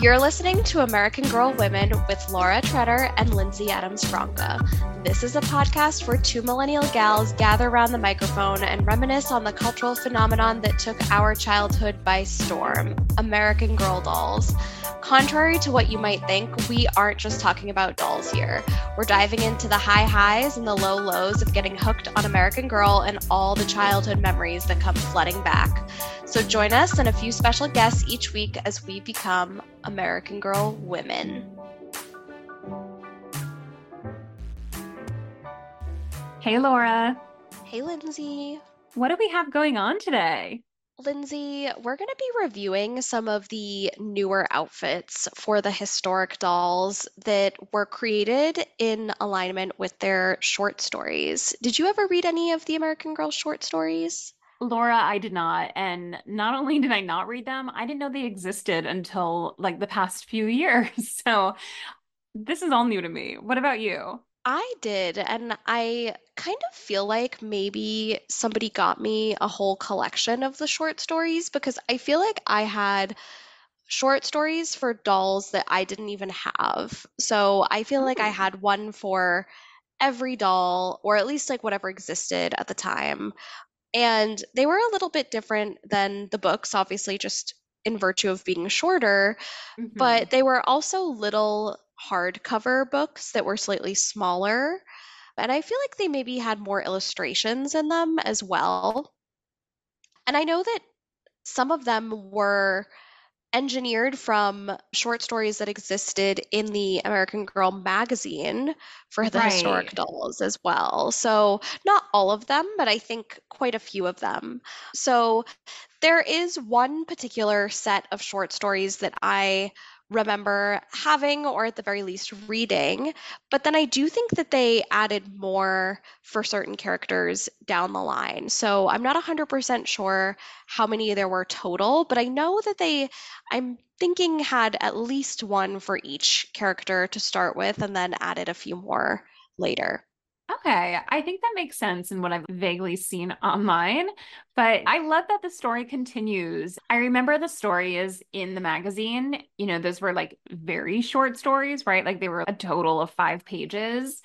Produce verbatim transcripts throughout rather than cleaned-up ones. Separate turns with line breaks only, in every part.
You're listening to American Girl Women with Laura Treader and Lindsay Adams Franca. This is a podcast where two millennial gals gather around the microphone and reminisce on the cultural phenomenon that took our childhood by storm, American Girl dolls. Contrary to what you might think, we aren't just talking about dolls here. We're diving into the high highs and the low lows of getting hooked on American Girl and all the childhood memories that come flooding back. So join us and a few special guests each week as we become American Girl women.
Hey, Laura.
Hey, Lindsay.
What do we have going on today?
Lindsay, we're going to be reviewing some of the newer outfits for the historic dolls that were created in alignment with their short stories. Did you ever read any of the American Girl short stories?
Laura, I did not. And not only did I not read them, I didn't know they existed until like the past few years. So this is all new to me. What about you?
I did, and I kind of feel like maybe somebody got me a whole collection of the short stories because I feel like I had short stories for dolls that I didn't even have. So I feel like I
Oh,
had one for every doll, or at least like whatever existed at the time. And they were a little bit different than the books, obviously, just in virtue of being shorter,
hmm.
but they were also little hardcover books that were slightly smaller. And I feel like they maybe had more illustrations in them as well. And I know that some of them were engineered from short stories that existed in the American Girl magazine for the historic
Right.
dolls as well. So, not all of them, but I think quite a few of them. So, there is one particular set of short stories that I remember having, or at the very least reading, but then I do think that they added more for certain characters down the line. So I'm not one hundred percent sure how many there were total, but I know that they, I'm thinking, had at least one for each character to start with and then added a few more later.
Okay, I think that makes sense in what I've vaguely seen online, but I love that the story continues. I remember the stories in the magazine, you know, those were like very short stories, right? Like they were a total of five pages.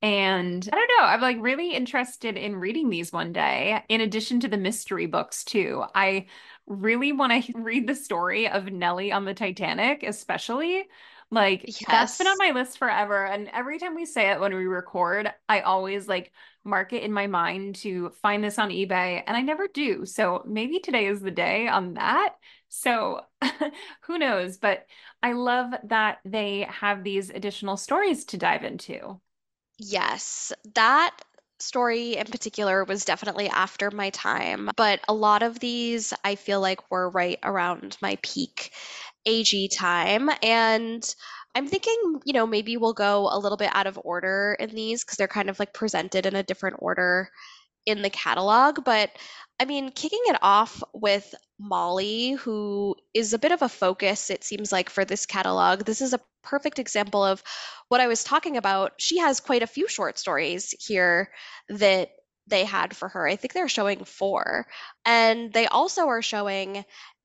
And I don't know, I'm like really interested in reading these one day, in addition to the mystery books too. I really want to read the story of Nellie on the Titanic, especially. Like that's been on
Yes.
my list forever. And every time we say it when we record, I always like mark it in my mind to find this on eBay, and I never do. So maybe today is the day on that. So who knows? But I love that they have these additional stories to dive into.
Yes, that story in particular was definitely after my time, but a lot of these I feel like were right around my peak A G time. And I'm thinking, you know, maybe we'll go a little bit out of order in these because they're kind of like presented in a different order in the catalog. But I mean, kicking it off with Molly, who is a bit of a focus, it seems like, for this catalog. This is a perfect example of what I was talking about. She has quite a few short stories here that they had for her. I think they're showing four. And they also are showing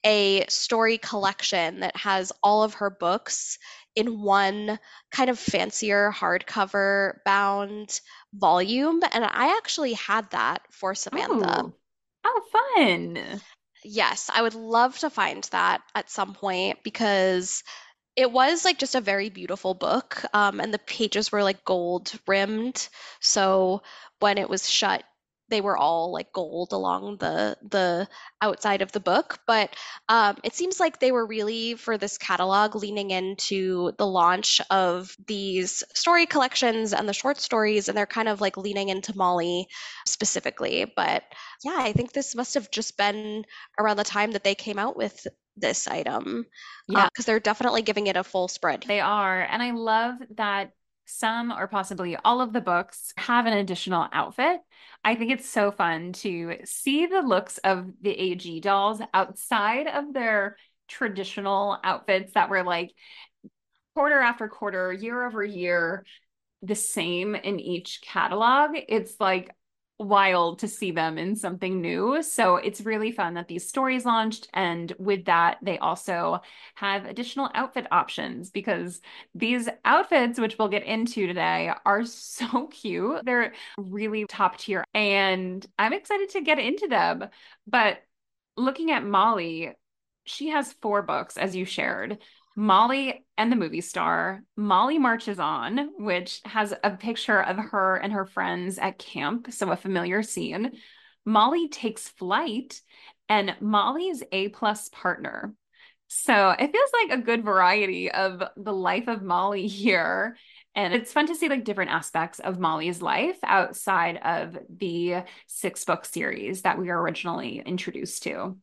a story collection that has all of her books in one kind of fancier hardcover bound volume, and I actually had that for Samantha.
Oh, oh, fun.
Yes, I would love to find that at some point because it was like just a very beautiful book, um, and the pages were like gold rimmed. So when it was shut, they were all like gold along the the outside of the book. But um, it seems like they were really, for this catalog, leaning into the launch of these story collections and the short stories, and they're kind of like leaning into Molly specifically. But yeah, I think this must have just been around the time that they came out with this item
Yeah,
because they're definitely giving it a full spread.
they are. And I love that some or possibly all of the books have an additional outfit. I think it's so fun to see the looks of the A G dolls outside of their traditional outfits that were like quarter after quarter, year over year, the same in each catalog. It's like wild to see them in something new. So it's really fun that these stories launched. And with that, they also have additional outfit options because these outfits, which we'll get into today, are so cute. They're really top tier, and I'm excited to get into them. But looking at Molly, she has four books, as you shared. Molly and the Movie Star, Molly Marches On, which has a picture of her and her friends at camp, so a familiar scene. Molly Takes Flight, and Molly's A plus partner. So it feels like a good variety of the life of Molly here. And it's fun to see like different aspects of Molly's life outside of the six book series that we were originally introduced to.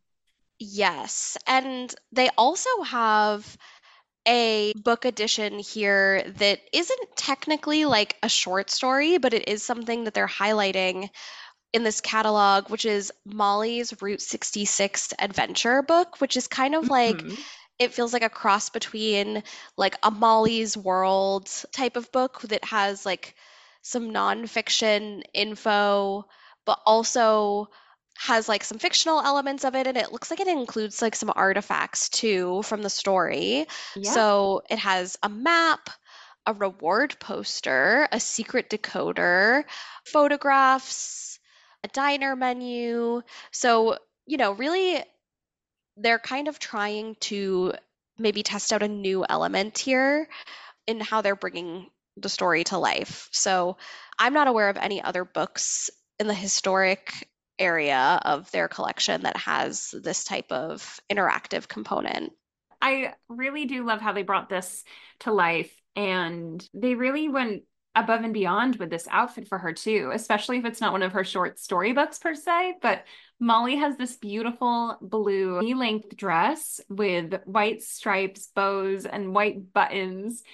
Yes. And they also have a book edition here that isn't technically like a short story, but it is something that they're highlighting in this catalog, which is Molly's Route sixty-six adventure book, which is kind of like
Mhm.
it feels like a cross between like a Molly's World type of book that has like some nonfiction info, but also has like some fictional elements of it. And it looks like it includes like some artifacts too from the story.
Yeah.
So it has a map, a reward poster, a secret decoder, photographs, a diner menu. So, you know, really they're kind of trying to maybe test out a new element here in how they're bringing the story to life. So I'm not aware of any other books in the historic area of their collection that has this type of interactive component.
I really do love how they brought this to life, and they really went above and beyond with this outfit for her too, especially if it's not one of her short storybooks per se. But Molly has this beautiful blue knee-length dress with white stripes, bows, and white buttons.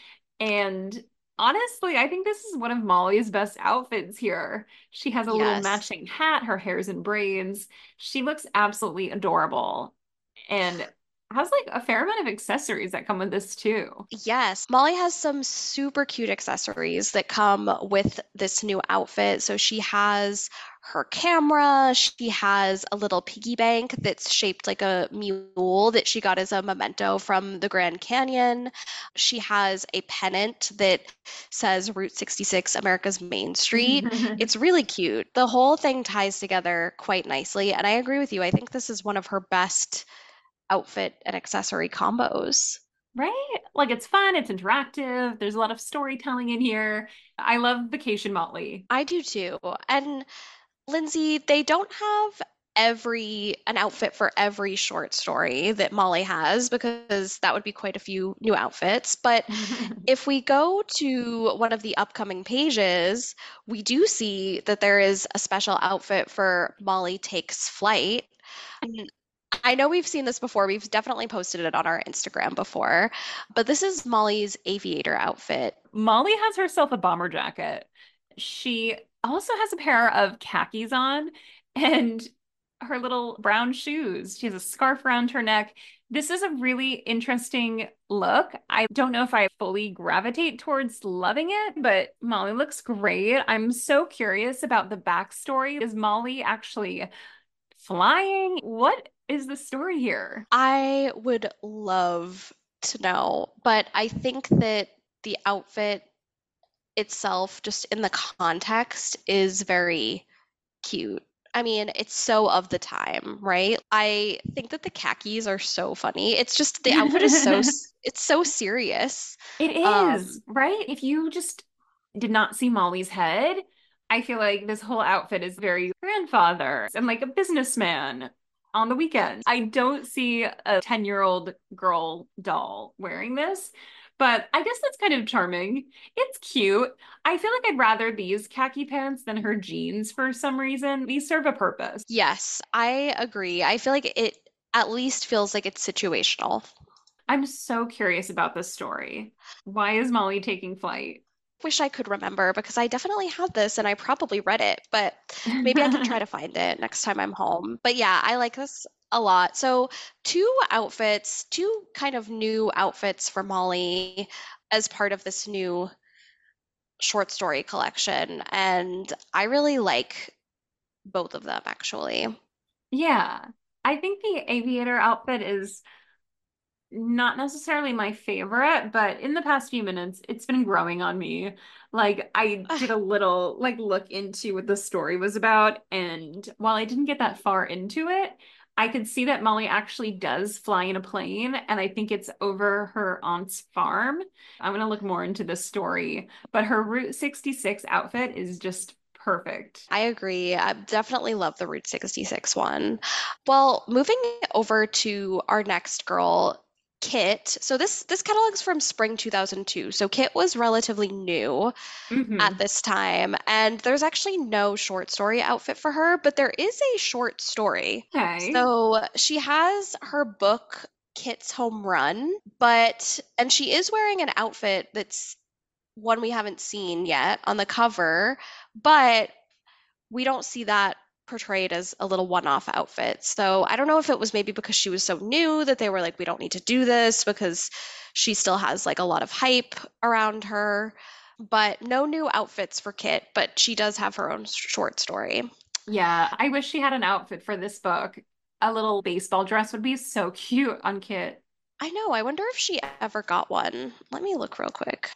And honestly, I think this is one of Molly's best outfits here. She has a little
Yes.
matching hat, her hair's in braids. She looks absolutely adorable. And has like a fair amount of accessories that come with this too.
Yes, Molly has some super cute accessories that come with this new outfit. So she has her camera, she has a little piggy bank that's shaped like a mule that she got as a memento from the Grand Canyon. She has a pennant that says Route sixty-six, America's Main Street. It's really cute. The whole thing ties together quite nicely, and I agree with you. I think this is one of her best outfit and accessory combos.
Right? Like it's fun, it's interactive, there's a lot of storytelling in here. I love Vacation Motley.
I do too. And Lindsay, they don't have every an outfit for every short story that Molly has because that would be quite a few new outfits. But if we go to one of the upcoming pages, we do see that there is a special outfit for Molly Takes Flight. And I know we've seen this before. We've definitely posted it on our Instagram before, but this is Molly's aviator outfit.
Molly has herself a bomber jacket. She also has a pair of khakis on and her little brown shoes. She has a scarf around her neck. This is a really interesting look. I don't know if I fully gravitate towards loving it, but Molly looks great. I'm so curious about the backstory. Is Molly actually flying? What is the story here?
I would love to know, but I think that the outfit itself, just in the context, is very cute. I mean, it's so of the time, right? I think that the khakis are so funny. It's just the outfit is so s- it's so serious.
It is,
Um,
right? If you just did not see Molly's head, I feel like this whole outfit is very grandfather and like a businessman on the weekends. I don't see a ten-year-old girl doll wearing this, but I guess that's kind of charming. It's cute. I feel like I'd rather these khaki pants than her jeans for some reason. These serve a purpose.
yes, I agree. I feel like it at least feels like it's situational.
I'm so curious about this story. Why is Molly taking flight?
Wish I could remember because I definitely had this and I probably read it, but maybe I can try to find it next time I'm home. But yeah, I like this a lot. So, two outfits, two kind of new outfits for Molly as part of this new short story collection. And I really like both of them actually.
Yeah. I think the aviator outfit is not necessarily my favorite, but in the past few minutes, it's been growing on me. Like I did a little like look into what the story was about, and while I didn't get that far into it, I could see that Molly actually does fly in a plane, and I think it's over her aunt's farm. I'm gonna look more into the story, but her Route sixty-six outfit is just perfect.
I agree. I definitely love the Route sixty-six one. Well, moving over to our next girl, Kit. So this this catalog's from spring two thousand two. So Kit was relatively new at
Hmm.
this time, and there's actually no short story outfit for her, but there is a short story.
Okay.
So she has her book Kit's Home Run, but and she is wearing an outfit that's one we haven't seen yet on the cover, but we don't see that portrayed as a little one-off outfit. So I don't know if it was maybe because she was so new that they were like, we don't need to do this because she still has like a lot of hype around her. But no new outfits for Kit, but she does have her own short story.
Yeah, I wish she had an outfit for this book. A little baseball dress would be so cute on Kit.
I know, I wonder if she ever got one. Let me look real quick.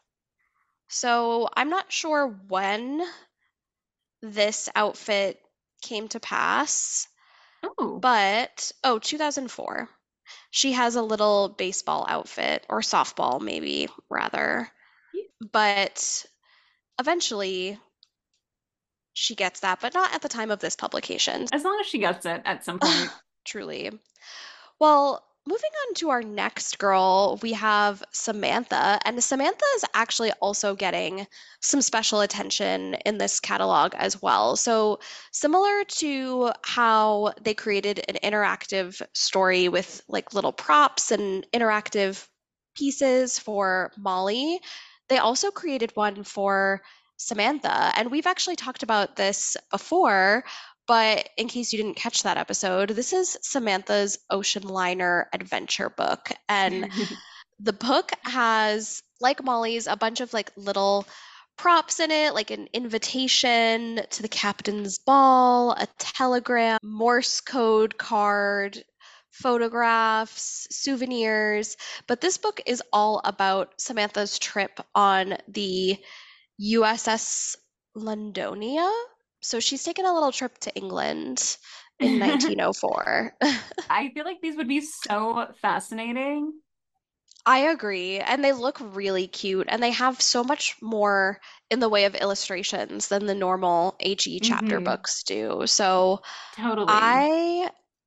So I'm not sure when this outfit came to pass,
Oh,
but oh, two thousand four. She has a little baseball outfit, or softball, maybe, rather. But eventually she gets that, but not at the time of this publication.
as long as she gets it at some point.
Truly. Well, moving on to our next girl, we have Samantha. And Samantha is actually also getting some special attention in this catalog as well. So, similar to how they created an interactive story with like little props and interactive pieces for Molly, they also created one for Samantha. And we've actually talked about this before, but in case you didn't catch that episode, this is Samantha's Ocean Liner adventure book. And the book has, like Molly's, a bunch of like little props in it, like an invitation to the captain's ball, a telegram, Morse code card, photographs, souvenirs. But this book is all about Samantha's trip on the U S S Londonia. So she's taken a little trip to England in nineteen oh four.
I feel like these would be so fascinating.
I agree. And they look really cute. And they have so much more in the way of illustrations than the normal H E chapter
Hmm.
books do. So
Totally.
I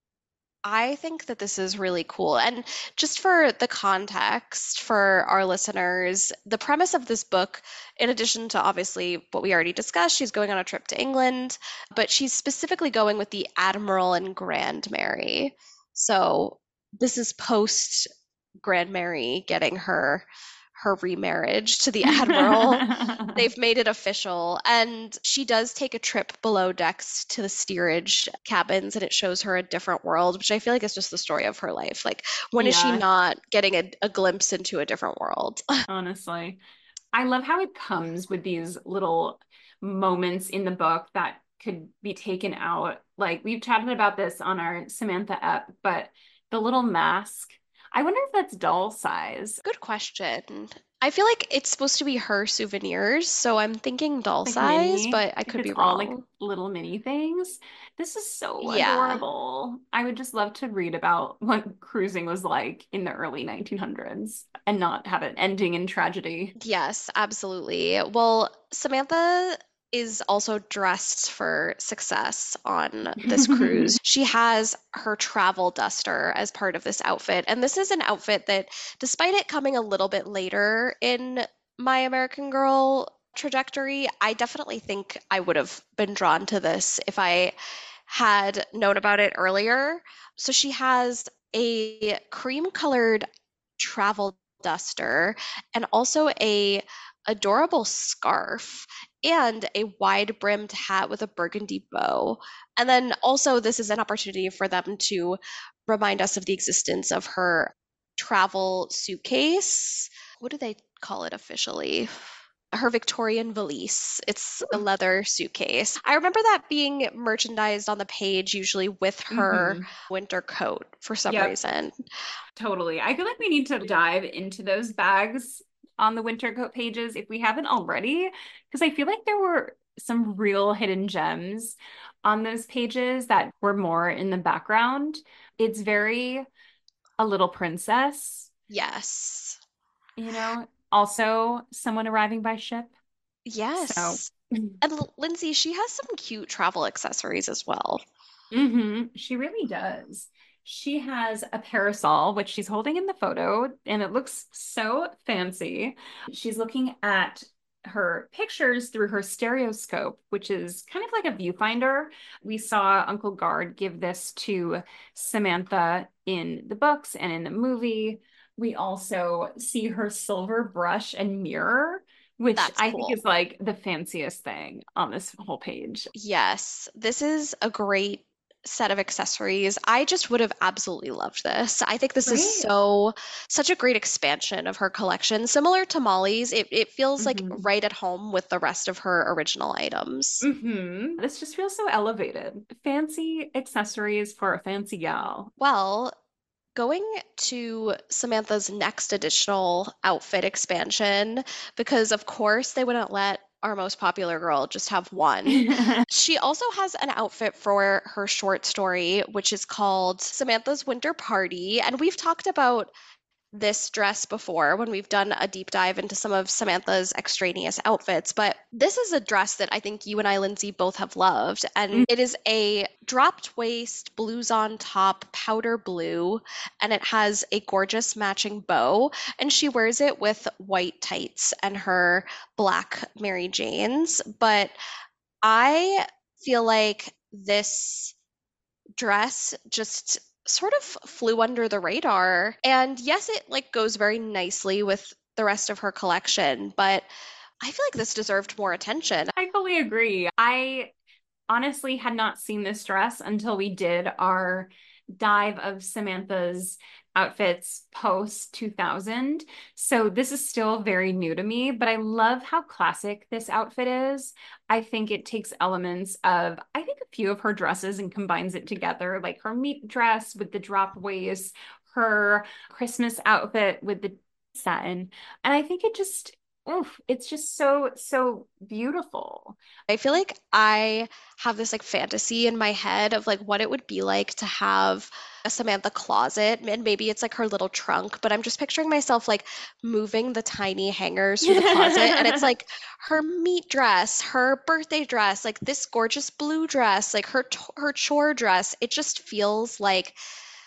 I think that this is really cool. And just for the context for our listeners, the premise of this book, in addition to obviously what we already discussed, she's going on a trip to England, but she's specifically going with the Admiral and Grand Mary. So this is post Grand Mary getting her her remarriage to the Admiral. They've made it official, and she does take a trip below decks to the steerage cabins, and it shows her a different world, which I feel like is just the story of her life. Like, when is she
Yeah,
not getting a, a glimpse into a different world?
honestly. I love how it comes with these little moments in the book that could be taken out. Like we've chatted about this on our Samantha ep, but the little mask, I wonder if that's doll size.
Good question. I feel like it's supposed to be her souvenirs, so I'm thinking doll
Like
size,
mini,
but I
if
could
it's
be
all like
wrong.
little mini things. This is so
Yeah.
adorable. I would just love to read about what cruising was like in the early nineteen hundreds and not have it ending in tragedy.
Yes, absolutely. Well, Samantha is also dressed for success on this cruise. She has her travel duster as part of this outfit. And this is an outfit that, despite it coming a little bit later in my American Girl trajectory, I definitely think I would have been drawn to this if I had known about it earlier. So she has a cream colored travel duster and also a adorable scarf and a wide brimmed hat with a burgundy bow. And then also this is an opportunity for them to remind us of the existence of her travel suitcase. What do they call it officially? her Victorian valise. It's a leather suitcase. I remember that being merchandised on the page, usually with her
Hmm.
winter coat for some
Yep,
reason.
totally. I feel like we need to dive into those bags on the winter coat pages if we haven't already, because I feel like there were some real hidden gems on those pages that were more in the background. It's very a little princess,
Yes.
you know, also someone arriving by ship. So,
Yes. And L- Lindsay, she has some cute travel accessories as well.
hmm, she really does. She has a parasol, which she's holding in the photo, and it looks so fancy. She's looking at her pictures through her stereoscope, which is kind of like a viewfinder. We saw Uncle Guard give this to Samantha in the books and in the movie. We also see her silver brush and mirror, which
That's
I think
cool.
is like the fanciest thing on this whole page.
Yes, this is a great set of accessories. I just would have absolutely loved this. I think this is
Right?
so such a great expansion of her collection. Similar to Molly's, it, it feels like
Mhm.
right at home with the rest of her original items.
Hmm. This just feels so elevated. Fancy accessories for a fancy gal.
Well, going to Samantha's next additional outfit expansion, because of course they wouldn't let our most popular girl just have one. She also has an outfit for her short story, which is called Samantha's Winter Party. And we've talked about this dress before when we've done a deep dive into some of Samantha's extraneous outfits, but this is a dress that I think you and I, Lindsay, both have loved. And it is a dropped waist, blues on top, powder blue, and it has a gorgeous matching bow. And she wears it with white tights and her black Mary Janes. But I feel like this dress just sort of flew under the radar. And yes, it like goes very nicely with the rest of her collection, but I feel like this deserved more attention.
I fully agree. I honestly had not seen this dress until we did our dive of Samantha's outfits post two thousand. So this is still very new to me, but I love how classic this outfit is. I think it takes elements of, I think, a few of her dresses and combines it together, like her meat dress with the drop waist, her Christmas outfit with the satin. And I think it just, oof, it's just so, so beautiful.
I feel like I have this like fantasy in my head of like what it would be like to have a Samantha closet, and maybe it's like her little trunk, but I'm just picturing myself like moving the tiny hangers through the closet, and it's like her meat dress, her birthday dress, like this gorgeous blue dress, like her t- her chore dress. It just feels like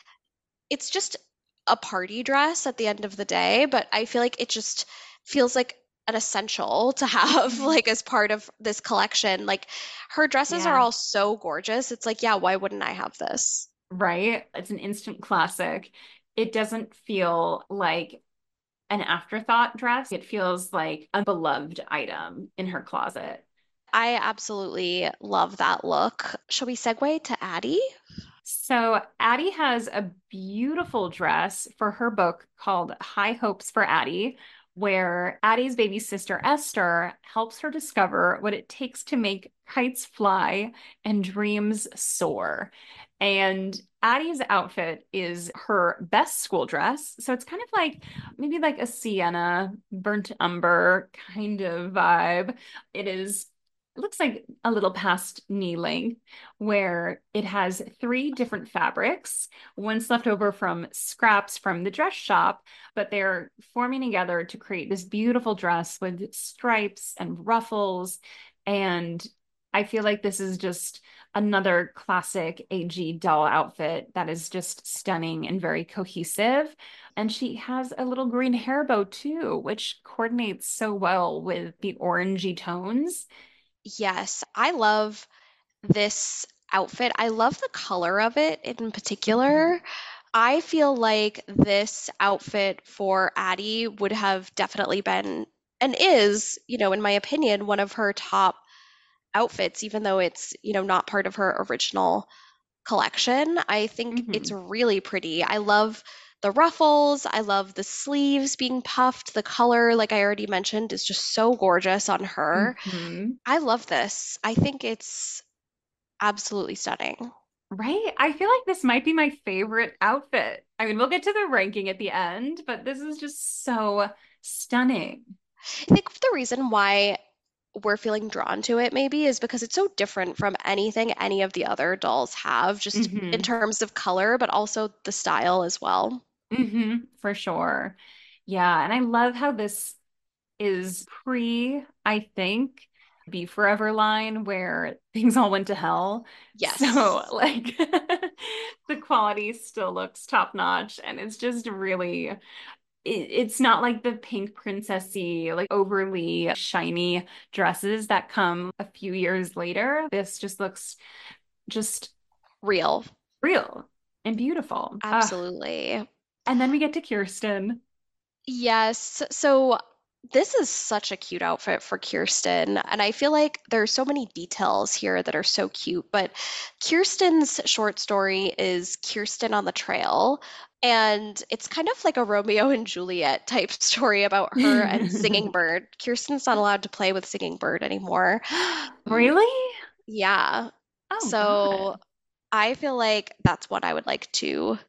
it's just a party dress at the end of the day, but I feel like it just feels like an essential to have like as part of this collection. Like her dresses are
Yeah.
all so gorgeous. It's like, yeah, why wouldn't I have this?
Right? It's an instant classic. It doesn't feel like an afterthought dress. It feels like a beloved item in her closet.
I absolutely love that look. Shall we segue to Addie?
So Addie has a beautiful dress for her book called High Hopes for Addie, where Addie's baby sister Esther helps her discover what it takes to make kites fly and dreams soar. And Addie's outfit is her best school dress. So it's kind of like maybe like a sienna, burnt umber kind of vibe. It is, it looks like a little past knee length, where it has three different fabrics. One's left over from scraps from the dress shop, but they're forming together to create this beautiful dress with stripes and ruffles. And I feel like this is just another classic A G doll outfit that is just stunning and very cohesive. And she has a little green hair bow too, which coordinates so well with the orangey tones.
Yes, I love this outfit. I love the color of it in
Mhm.
particular. I feel like this outfit for Addie would have definitely been and is, you know, in my opinion, one of her top outfits, even though it's, you know, not part of her original collection. I think it's
Mhm.
really pretty. I love the ruffles. I love the sleeves being puffed. The color, like I already mentioned, is just so gorgeous on her.
Hmm.
I love this. I think it's absolutely stunning.
Right? I feel like this might be my favorite outfit. I mean, we'll get to the ranking at the end, but this is just so stunning.
I think the reason why we're feeling drawn to it maybe is because it's so different from anything any of the other dolls have, just in
Hmm.
terms of color, but also the style as well.
Hmm. For sure. Yeah, and I love how this is pre, I think, Be Forever line where things all went to hell. So,
Yes,
like, the quality still looks top notch, and it's just really, it, it's not like the pink princessy, like overly shiny dresses that come a few years later. This just looks just
real.
real and beautiful. Uh,
Absolutely.
and then we get to Kirsten.
Yes. So this is such a cute outfit for Kirsten, and I feel like there's so many details here that are so cute. But Kirsten's short story is Kirsten on the Trail, and it's kind of like a Romeo and Juliet type story about her and Singing Bird. Kirsten's not allowed to play with Singing Bird anymore. Um,
Really?
yeah.
Oh
So
God.
I feel like that's what I would like to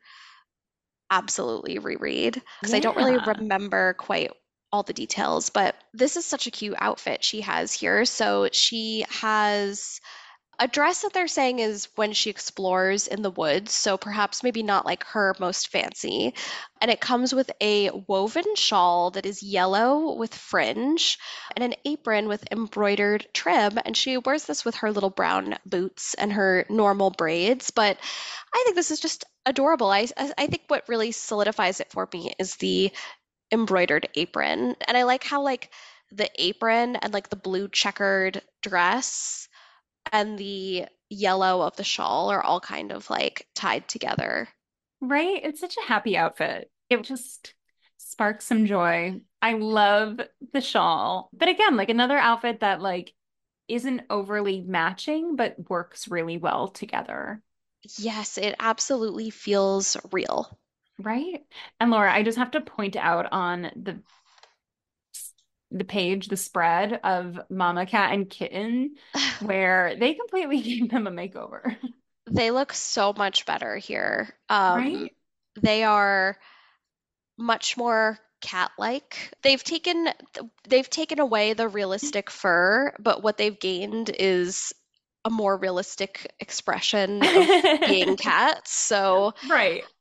absolutely reread because I don't really
Yeah.
remember quite all the details, but this is such a cute outfit she has here. So she has a dress that they're saying is when she explores in the woods, so perhaps maybe not like her most fancy. And it comes with a woven shawl that is yellow with fringe and an apron with embroidered trim. And she wears this with her little brown boots and her normal braids. But I think this is just adorable. I, I think what really solidifies it for me is the embroidered apron. And I like how like the apron and like the blue checkered dress and the yellow of the shawl are all kind of like tied together.
Right? It's such a happy outfit. It just sparks some joy. I love the shawl. But again, like another outfit that like isn't overly matching, but works really well together.
Yes, it absolutely feels real.
Right? And Laura, I just have to point out on the the page, the spread of Mama Cat and Kitten, where they completely gave them a makeover.
They look so much better here. Um,
Right?
they are much more cat-like. They've taken they've taken away the realistic fur, but what they've gained is a more realistic expression of being cats. So
Right.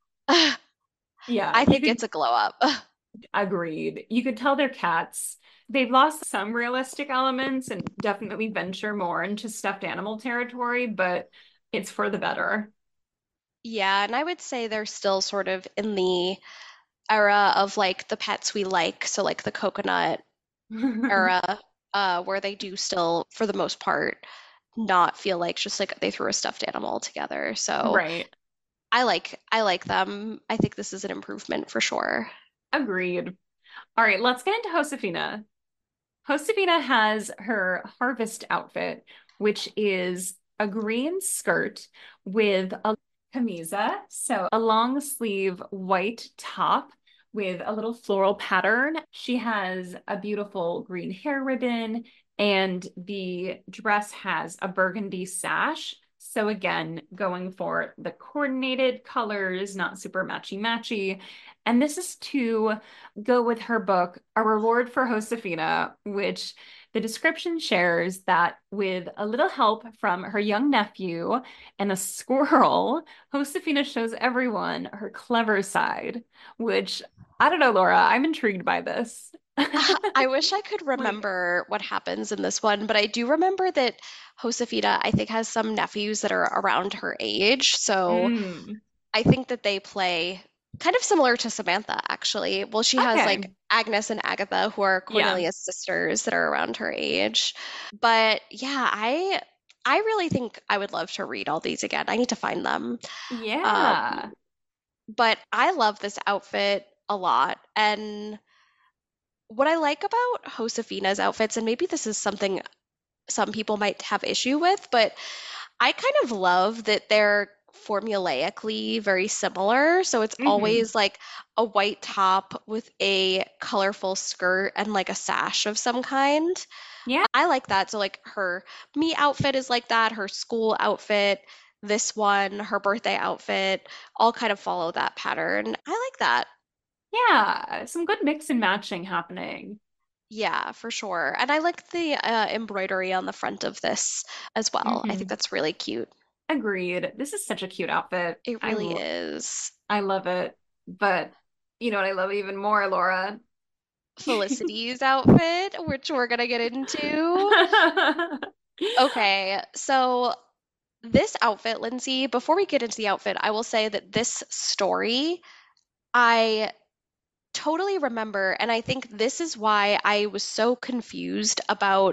Yeah,
I
you
think
could
it's a glow up.
agreed. You could tell they're cats. They've lost some realistic elements and definitely venture more into stuffed animal territory, but it's for the better.
Yeah, and I would say they're still sort of in the era of like the pets we like, so like the coconut era, uh, where they do still, for the most part, not feel like just like they threw a stuffed animal together. So
Right.
I like I like them. I think this is an improvement for sure.
Agreed. All right, let's get into Josefina. Josefina has her harvest outfit, which is a green skirt with a camisa, so a long sleeve white top with a little floral pattern. She has a beautiful green hair ribbon, and the dress has a burgundy sash. So again, going for the coordinated colors, not super matchy matchy. And this is to go with her book, A Reward for Josefina, which the description shares that with a little help from her young nephew and a squirrel, Josefina shows everyone her clever side, which I don't know, Laura, I'm intrigued by this.
I wish I could
Like,
remember what happens in this one, but I do remember that Josefina, I think, has some nephews that are around her age. So
mm,
I think that they play kind of similar to Samantha, actually. Well, she has like
okay.
Agnes and Agatha, who are
Yeah.
Cornelia's sisters that are around her age. But yeah, I I really think I would love to read all these again. I need to find them. Um,
Yeah.
but I love this outfit a lot. And what I like about Josefina's outfits, and maybe this is something some people might have issue with, but I kind of love that they're formulaically very similar. So it's
Hmm.
always like a white top with a colorful skirt and like a sash of some kind.
Yeah.
I like that. So like her me outfit is like that, her school outfit, this one, her birthday outfit, all kind of follow that pattern. I like that.
Yeah. Some good mix and matching happening.
Yeah, for sure. And I like the uh, embroidery on the front of this as well. I think
Hmm.
that's really cute.
Agreed. This is such a cute outfit.
It
I
really
l-
is.
I love it. But you know what I love even more, Laura?
Felicity's outfit, which we're gonna get into. Okay, so this outfit, Lindsay, before we get into the outfit, I will say that this story, I totally remember, and I think this is why I was so confused about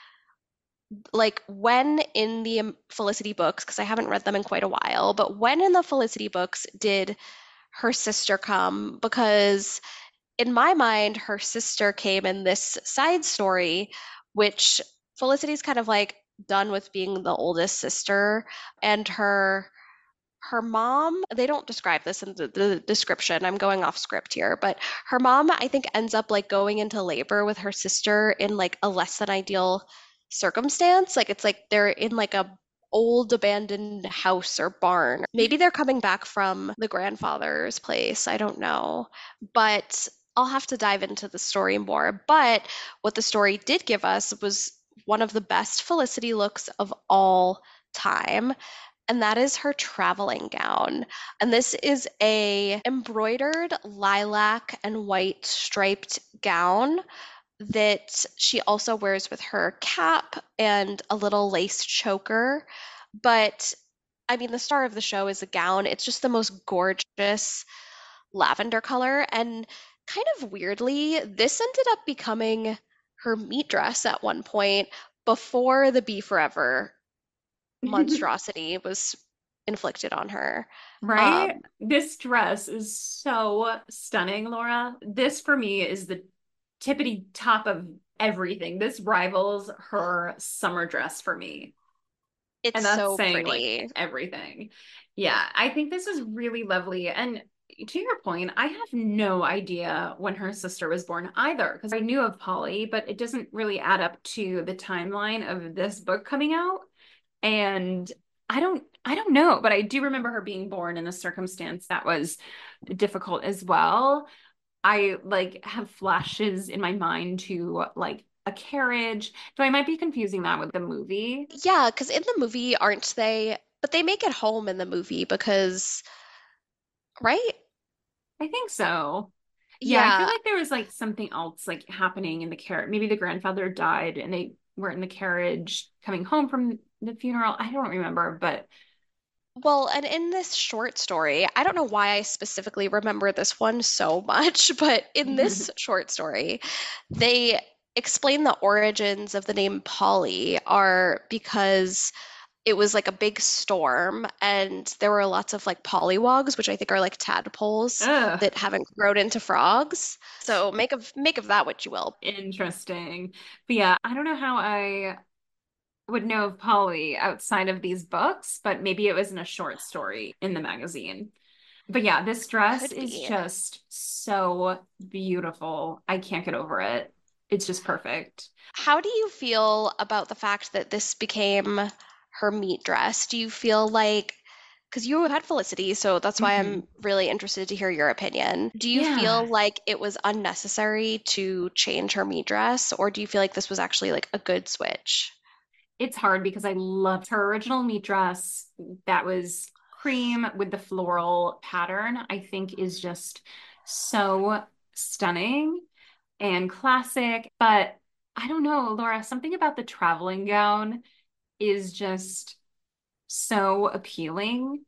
like when in the um, Felicity books, because I haven't read them in quite a while, but when in the Felicity books did her sister come? Because in my mind, her sister came in this side story, which Felicity's kind of like done with being the oldest sister, and her her mom, they don't describe this in the, the description. I'm going off script here, but her mom, I think, ends up like going into labor with her sister in like a less than ideal circumstance. Like it's like they're in like a old abandoned house or barn. Maybe they're coming back from the grandfather's place. I don't know. But I'll have to dive into the story more. But what the story did give us was one of the best Felicity looks of all time, and that is her traveling gown. And this is a embroidered lilac and white striped gown that she also wears with her cap and a little lace choker. But I mean, the star of the show is a gown. It's just the most gorgeous lavender color. And kind of weirdly, this ended up becoming her meat dress at one point before the Be Forever monstrosity was inflicted on her.
Right?
Um,
This dress is so stunning, Laura. This for me is the tippity top of everything. This rivals her summer dress for me.
it's
And that's
so
saying like
pretty.
everything. Yeah, I think this is really lovely. And to your point, I have no idea when her sister was born either, because I knew of Polly, but it doesn't really add up to the timeline of this book coming out. And I don't I don't know, but I do remember her being born in a circumstance that was difficult as well. I like have flashes in my mind to like a carriage. So I might be confusing that with the movie.
Yeah, because in the movie, aren't they? But they make it home in the movie because, right?
I think so. Yeah, I feel
Yeah.
like there was like something else like happening in the carriage. Maybe the grandfather died and they were in the carriage coming home from the funeral. I don't remember, but
Well, and in this short story, I don't know why I specifically remember this one so much, but in this short story, they explain the origins of the name Polly are because it was like a big storm and there were lots of like pollywogs, which I think are like tadpoles
ugh,
that haven't grown into frogs. So make of make of that what you will.
interesting. But yeah, I don't know how I would know of Polly outside of these books, but maybe it was in a short story in the magazine. But yeah, this dress
Could
is
be.
just so beautiful. I can't get over it. It's just perfect.
How do you feel about the fact that this became her meat dress? Do you feel like, because you had Felicity, so that's why I'm
Hmm.
really interested to hear your opinion. Do you
Yeah,
feel like it was unnecessary to change her meat dress, or do you feel like this was actually like a good switch?
it's hard because I loved her original meat dress that was cream with the floral pattern, I think is just so stunning and classic. But I don't know, Laura, something about the traveling gown is just so appealing.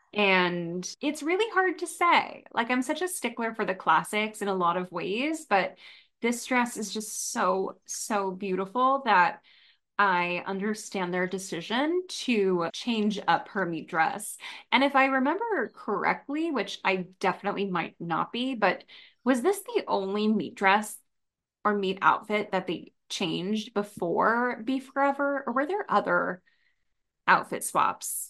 And it's really hard to say. Like, I'm such a stickler for the classics in a lot of ways, but this dress is just so, so beautiful that I understand their decision to change up her meat dress. And if I remember correctly, which I definitely might not be, but was this the only meat dress or meat outfit that they changed before Be Forever, or were there other outfit swaps?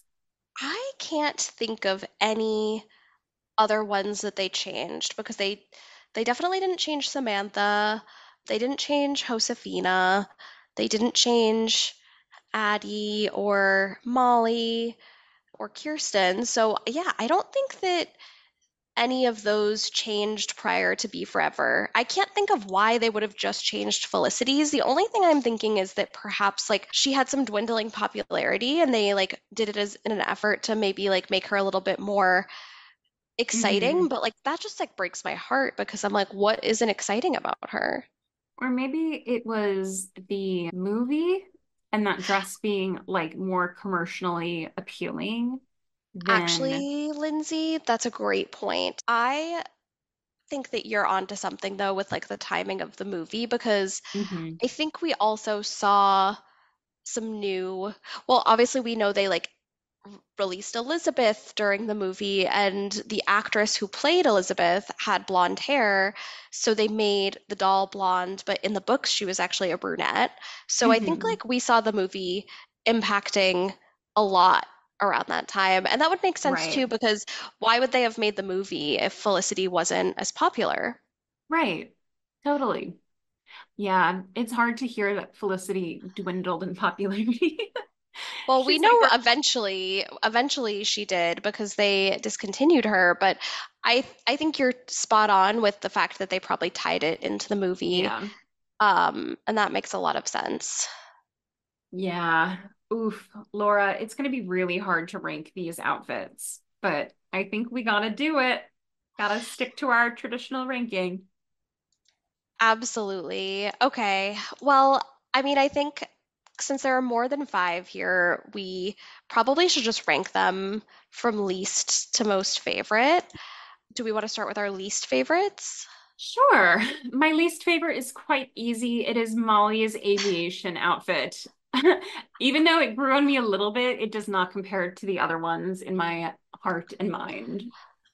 I can't think of any other ones that they changed because they they definitely didn't change Samantha. They didn't change Josefina. They didn't change Addie or Molly or Kirsten. So yeah, I don't think that any of those changed prior to Be Forever. I can't think of why they would have just changed Felicity's. The only thing I'm thinking is that perhaps like she had some dwindling popularity and they like did it as in an effort to maybe like make her a little bit more exciting,
Hmm.
but like that just like breaks my heart because I'm like, what isn't exciting about her?
Or maybe it was the movie and that dress being like more commercially appealing than.
Actually, Lindsay, that's a great point. I think that you're onto something though with like the timing of the movie because
Mhm.
I think we also saw some new, well, obviously we know they like released Elizabeth during the movie, and the actress who played Elizabeth had blonde hair, so they made the doll blonde, but in the books she was actually a brunette. So I think
Hmm.
like we saw the movie impacting a lot around that time, and that would make sense too,
Right.
because why would they have made the movie if Felicity wasn't as popular?
Right. Totally. Yeah, it's hard to hear that Felicity dwindled in popularity.
Well, we
She's like,
know
we're,
eventually, eventually she did because they discontinued her, but I I think you're spot on with the fact that they probably tied it into the movie,
yeah,
um, and that makes a lot of sense.
yeah. Oof, Laura, it's going to be really hard to rank these outfits, but I think we gotta do it. Gotta stick to our traditional ranking.
Absolutely. Okay. Well, I mean, I think since there are more than five here, we probably should just rank them from least to most favorite. Do we want to start with our least favorites?
Sure. My least favorite is quite easy. It is Molly's aviation outfit. Even though it grew on me a little bit, it does not compare to the other ones in my heart and mind.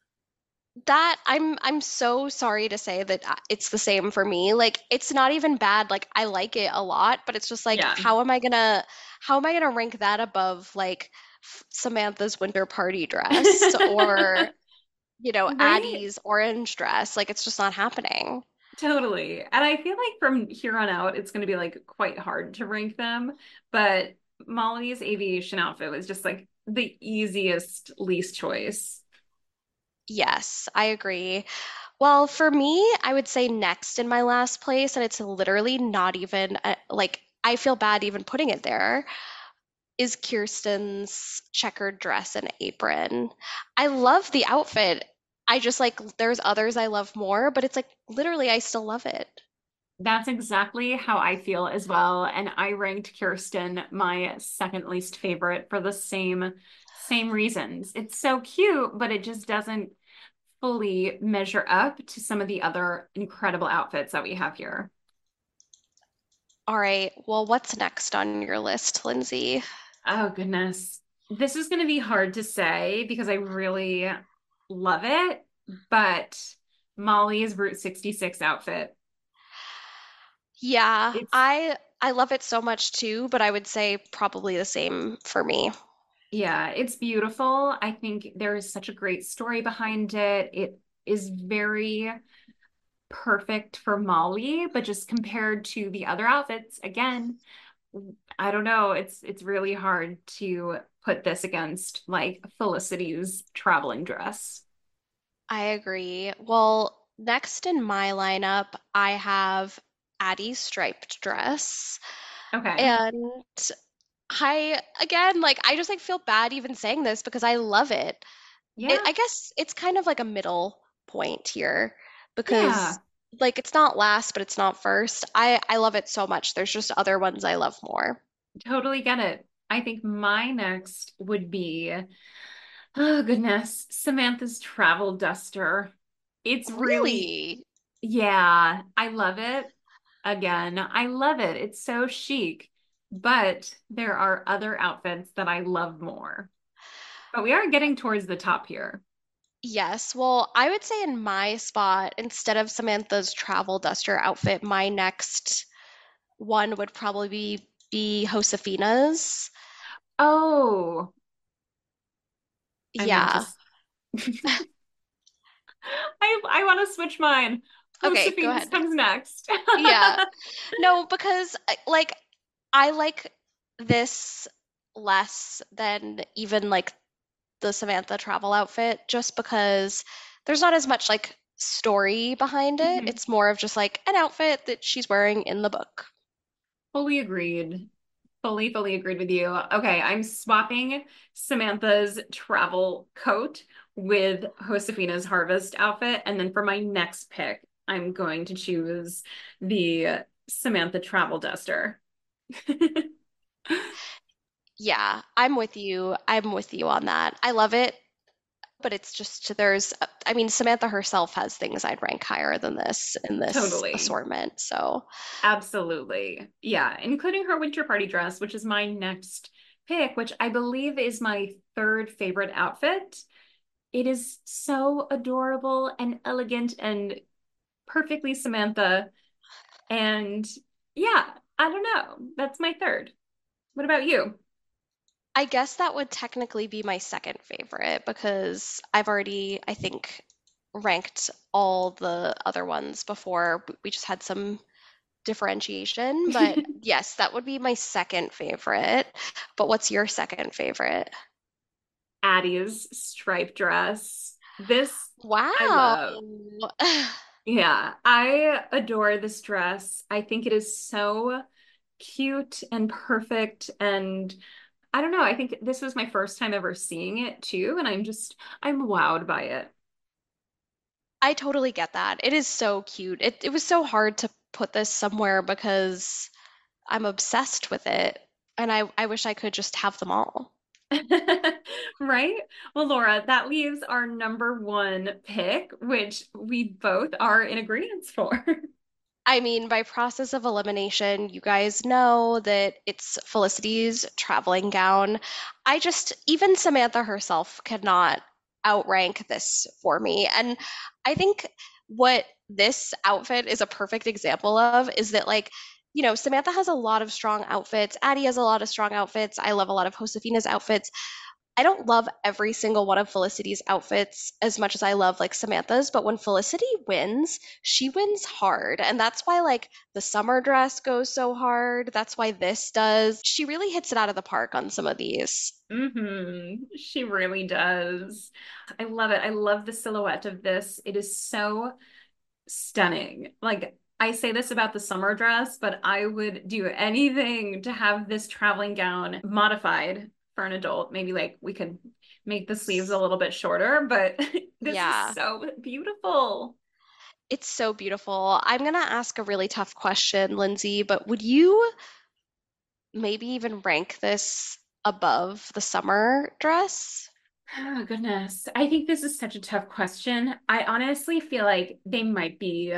That I'm I'm so sorry to say that uh, it's the same for me. Like it's not even bad. Like I like it a lot, but it's just like
Yeah.
how am I gonna how am I gonna rank that above like F- Samantha's winter party dress or you know
Right?
Addie's orange dress? Like it's just not happening.
Totally. And I feel like from here on out, it's going to be like quite hard to rank them. But Molly's aviation outfit was just like the easiest least choice.
Yes, I agree. Well, for me, I would say next in my last place, and it's literally not even uh like I feel bad even putting it there, is Kirsten's checkered dress and apron. I love the outfit. I just like there's others I love more, but it's like literally I still love it.
That's exactly how I feel as well. And I ranked Kirsten my second least favorite for the same same reasons. It's so cute, but it just doesn't fully measure up to some of the other incredible outfits that we have here.
All right, well, what's next on your list, Lindsay?
Oh goodness. This is going to be hard to say because I really love it, but Molly's Route sixty-six outfit.
Yeah,
It's
I I love it so much too, but I would say probably the same for me.
Yeah, it's beautiful. I think there is such a great story behind it. It is very perfect for Molly, but just compared to the other outfits, again, I don't know. It's it's really hard to put this against like Felicity's traveling dress.
I agree. Well, next in my lineup, I have Addie's striped dress.
Okay.
And I again like I just like feel bad even saying this because I love it. It
Yeah.
I guess it's kind of like a middle point here because
Yeah.
like it's not last but it's not first. I I love it so much. There's just other ones I love more.
Totally get it. I think my next would be, oh goodness, Samantha's travel duster. It's really,
Really?
yeah, I love it. Again, I love it. It's so chic, but there are other outfits that I love more. But we are getting towards the top here.
Yes. Well, I would say in my spot, instead of Samantha's travel duster outfit, my next one would probably be, be Josefina's.
Oh, I'm going to
Yeah.
I I want to switch mine.
Okay, go
Josephine's
ahead.
comes next.
Yeah. No, because uh, like I like this less than even like the Samantha travel outfit just because there's not as much like story behind it.
Mhm.
It's more of just like an outfit that she's wearing in the book.
Fully agreed. Fully, fully agreed with you. Okay, I'm swapping Samantha's travel coat with Josefina's harvest outfit. And then for my next pick, I'm going to choose the Samantha travel duster.
Yeah, I'm with you. I'm with you on that. I love it, but it's just there's I mean Samantha herself has things I'd rank higher than this in this
Totally.
assortment. So
Absolutely. Yeah, including her winter party dress, which is my next pick, which I believe is my third favorite outfit. It is so adorable and elegant and perfectly Samantha. And yeah, I don't know. That's my third. What about you?
I guess that would technically be my second favorite because I've already, I think, ranked all the other ones before. We just had some differentiation, but yes, that would be my second favorite. But what's your second favorite?
Addie's striped dress. This I
Wow.
love. Yeah, I adore this dress. I think it is so cute and perfect. And I don't know, I think this was my first time ever seeing it too. And I'm just, I'm wowed by it.
I totally get that. It is so cute. It it was so hard to put this somewhere because I'm obsessed with it, and I I wish I could just have them all.
Right? Well, Laura, that leaves our number one pick, which we both are in agreement for.
I mean, by process of elimination, you guys know that it's Felicity's traveling gown. I just, even Samantha herself cannot outrank this for me. And I think what this outfit is a perfect example of is that, like, you know, Samantha has a lot of strong outfits. Addie has a lot of strong outfits. I love a lot of Josefina's outfits. I don't love every single one of Felicity's outfits as much as I love like Samantha's, but when Felicity wins, she wins hard. And that's why like the summer dress goes so hard. That's why this does. She really hits it out of the park on some of these.
Hmm. She really does. I love it. I love the silhouette of this. It is so stunning. Like, I say this about the summer dress, but I would do anything to have this traveling gown modified for an adult. Maybe like we could make the sleeves a little bit shorter, but this is
Yeah,
so beautiful.
it's so beautiful. I'm gonna ask a really tough question, Lindsay, but would you maybe even rank this above the summer dress?
Oh, goodness. I think this is such a tough question. I honestly feel like they might be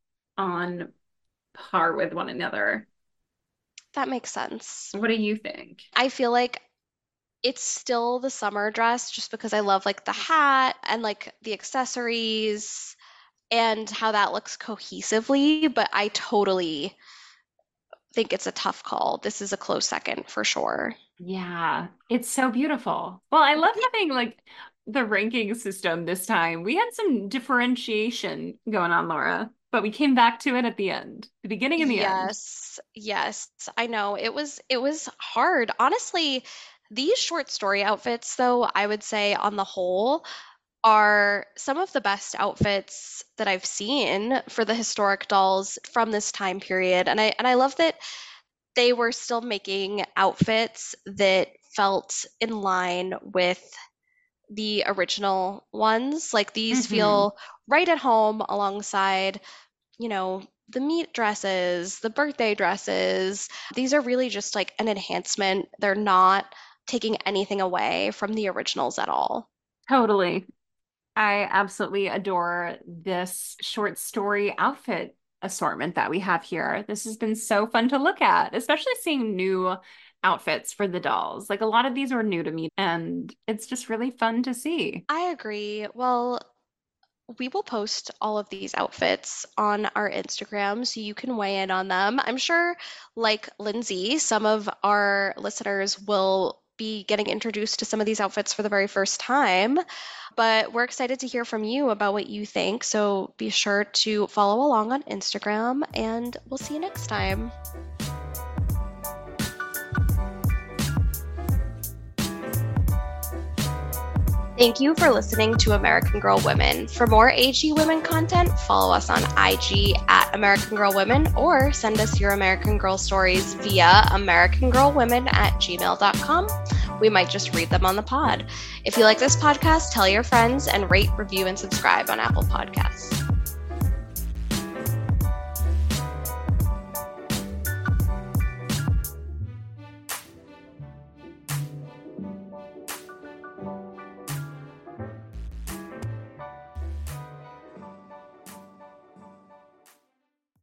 on par with one another.
That makes sense.
What do you think?
I feel like it's still the summer dress just because I love like the hat and like the accessories and how that looks cohesively, but I totally think it's a tough call. This is a close second for sure.
Yeah, it's so beautiful. Well, I love
Y-
having like the ranking system this time. We had some differentiation going on, Laura, but we came back to it at the end, the beginning and the end.
Yes, yes, I know. It was it was hard. Honestly, these short story outfits though, I would say on the whole are some of the best outfits that I've seen for the historic dolls from this time period. And I and I love that they were still making outfits that felt in line with the original ones. Like these
Hmm.
feel right at home alongside, you know, the meet dresses, the birthday dresses. These are really just like an enhancement. They're not taking anything away from the originals at all.
Totally. I absolutely adore this short story outfit assortment that we have here. This has been so fun to look at, especially seeing new outfits for the dolls. Like a lot of these were new to me, and it's just really fun to see.
I agree. Well, we will post all of these outfits on our Instagram so you can weigh in on them. I'm sure, like Lindsay, some of our listeners will be getting introduced to some of these outfits for the very first time. But we're excited to hear from you about what you think. So be sure to follow along on Instagram, and we'll see you next time. Thank you for listening to American Girl Women. For more A G Women content, follow us on I G at American Girl Women, or send us your American Girl stories via americangirlwomen at gmail dot com. We might just read them on the pod. If you like this podcast, tell your friends and rate, review, and subscribe on Apple Podcasts.